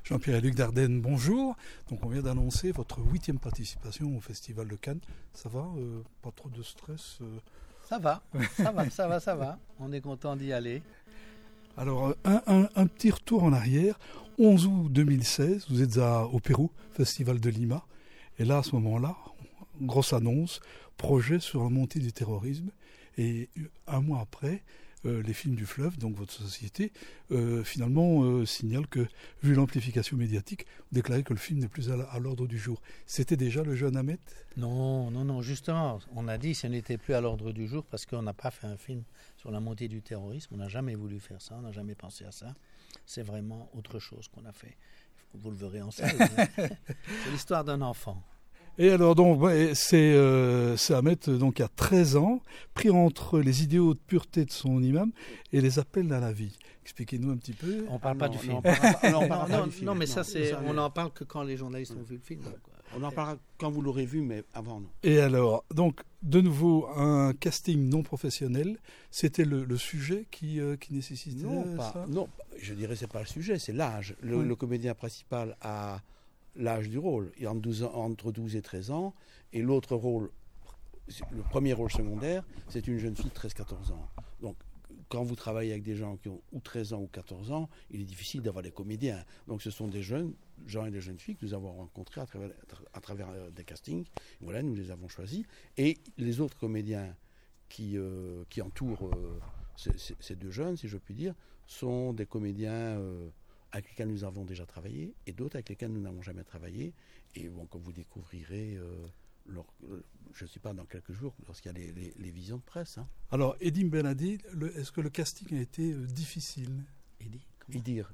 Jean-Pierre et Luc Dardenne, bonjour. Donc on vient d'annoncer votre 8e participation au Festival de Cannes. Ça va? Pas trop de stress? Ça va. On est content d'y aller. Alors un petit retour en arrière. 11 août 2016, vous êtes au Pérou, Festival de Lima. Et là, à ce moment-là, grosse annonce, projet sur la montée du terrorisme. Et un mois après, les Films du Fleuve, donc votre société, finalement signale que, vu l'amplification médiatique, vous déclarez que le film n'est plus à l'ordre du jour. C'était déjà le jeune Ahmet? Non, justement, on a dit que ce n'était plus à l'ordre du jour parce qu'on n'a pas fait un film sur la montée du terrorisme. On n'a jamais voulu faire ça, on n'a jamais pensé à ça. C'est vraiment autre chose qu'on a fait. Vous le verrez en salle. C'est l'histoire d'un enfant. Et alors donc c'est Ahmet donc a 13 ans, pris entre les idéaux de pureté de son imam et les appels à la vie. Expliquez-nous un petit peu. On parle pas du film. Non, mais ça c'est on n'en parle que quand les journalistes ont vu le film. On en parlera quand vous l'aurez vu, mais avant non. Et alors donc de nouveau un casting non professionnel. C'était le sujet qui nécessitait ça? Non, je dirais c'est pas le sujet, c'est l'âge. Le comédien principal a l'âge du rôle, il est entre 12 et 13 ans, et l'autre rôle, le premier rôle secondaire, c'est une jeune fille de 13-14 ans. Donc, quand vous travaillez avec des gens qui ont ou 13 ans ou 14 ans, il est difficile d'avoir des comédiens. Donc, ce sont des jeunes gens et des jeunes filles que nous avons rencontrés à travers des castings. Voilà, nous les avons choisis. Et les autres comédiens qui entourent ces deux jeunes, si je puis dire, sont des comédiens avec lesquels nous avons déjà travaillé et d'autres avec lesquels nous n'avons jamais travaillé. Et bon, comme vous découvrirez, je ne sais pas, dans quelques jours, lorsqu'il y a les visions de presse. Hein. Alors, Edim Benadi, est-ce que le casting a été difficile? Idir.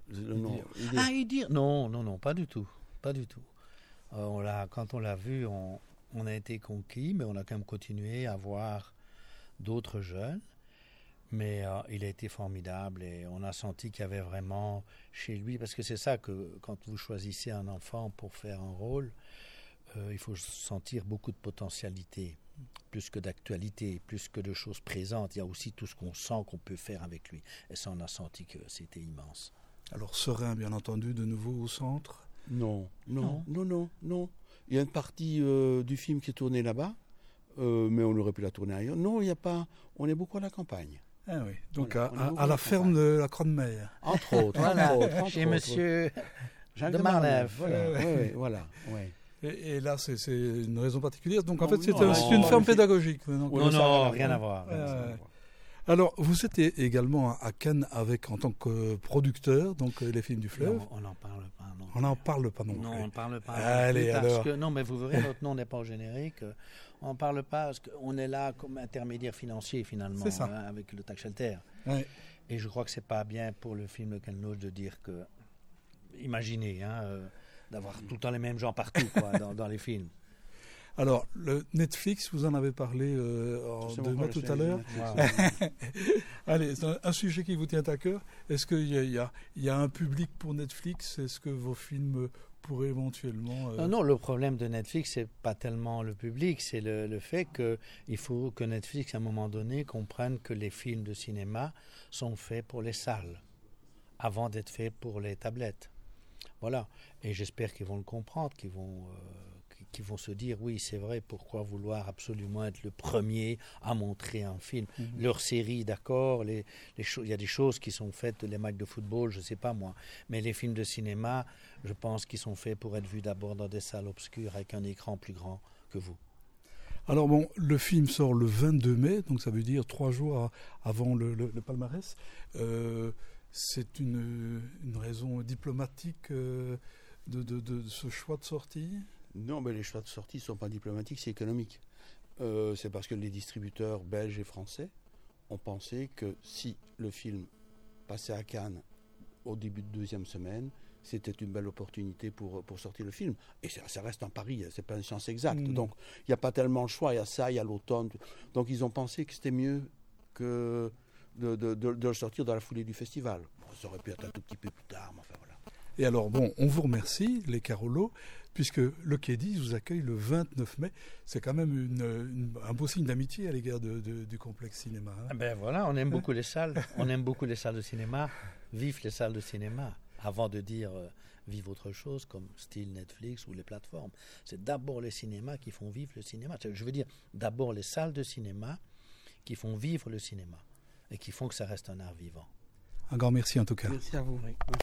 Idir. Non, pas du tout. Pas du tout. Quand on l'a vu, on a été conquis, mais on a quand même continué à voir d'autres jeunes. Mais il a été formidable et on a senti qu'il y avait vraiment chez lui, parce que c'est ça que quand vous choisissez un enfant pour faire un rôle, il faut sentir beaucoup de potentialité, plus que d'actualité, plus que de choses présentes. Il y a aussi tout ce qu'on sent qu'on peut faire avec lui. Et ça, on a senti que c'était immense. Alors Serein, bien entendu, de nouveau au centre? Non. Il y a une partie du film qui est tournée là-bas, mais on aurait pu la tourner ailleurs. Non, il n'y a pas. On est beaucoup à la campagne. Ah oui, donc à la ferme de la Croix-de-Mer. Entre autres. Chez monsieur de Marnève. Voilà. Et là, c'est une raison particulière. Donc en fait, c'est une ferme pédagogique. Non, rien à voir. Alors, vous êtes également à Cannes en tant que producteur, donc les Films du Fleuve. Non, on n'en parle pas. Non. On n'en parle pas non plus. Non, on ne parle pas. Allez, alors. Non, mais vous verrez, notre nom n'est pas au générique. On ne parle pas parce qu'on est là comme intermédiaire financier, finalement, avec le Tax Shelter. Ouais. Et je crois que ce n'est pas bien pour le film Le Canloge de dire que... Imaginez, d'avoir tout le temps les mêmes gens partout, quoi, dans les films. Alors, le Netflix, vous en avez parlé tout à l'heure. Wow. Allez, c'est un sujet qui vous tient à cœur. Est-ce qu'il y a un public pour Netflix? Est-ce que vos films pourraient éventuellement... Non, le problème de Netflix, c'est pas tellement le public, c'est le fait qu'il faut que Netflix, à un moment donné, comprenne que les films de cinéma sont faits pour les salles, avant d'être faits pour les tablettes. Voilà. Et j'espère qu'ils vont le comprendre, qu'ils vont se dire, oui, c'est vrai, pourquoi vouloir absolument être le premier à montrer un film. Leur série, d'accord, il y a des choses qui sont faites, les matchs de football, je ne sais pas moi, mais les films de cinéma, je pense qu'ils sont faits pour être vus d'abord dans des salles obscures avec un écran plus grand que vous. Alors bon, le film sort le 22 mai, donc ça veut dire 3 jours avant le palmarès. C'est une raison diplomatique de ce choix de sortie? Non, mais les choix de sortie ne sont pas diplomatiques, c'est économique. C'est parce que les distributeurs belges et français ont pensé que si le film passait à Cannes au début de deuxième semaine, c'était une belle opportunité pour sortir le film. Et ça reste un pari, c'est pas une science exacte. Donc il n'y a pas tellement le choix, il y a ça, il y a l'automne. Donc ils ont pensé que c'était mieux que de le sortir dans la foulée du festival. Bon, ça aurait pu être un tout petit peu plus tard, mais enfin voilà. Et alors, bon, on vous remercie, les Carolos, puisque le Quai-10 vous accueille le 29 mai. C'est quand même un beau signe d'amitié à l'égard du complexe cinéma. Hein. Ben voilà, on aime beaucoup les salles. On aime beaucoup les salles de cinéma. Vive les salles de cinéma. avant de dire vive autre chose comme style Netflix ou les plateformes. C'est d'abord les cinémas qui font vivre le cinéma. Je veux dire, d'abord les salles de cinéma qui font vivre le cinéma et qui font que ça reste un art vivant. Un grand merci en tout cas. Merci à vous. Oui.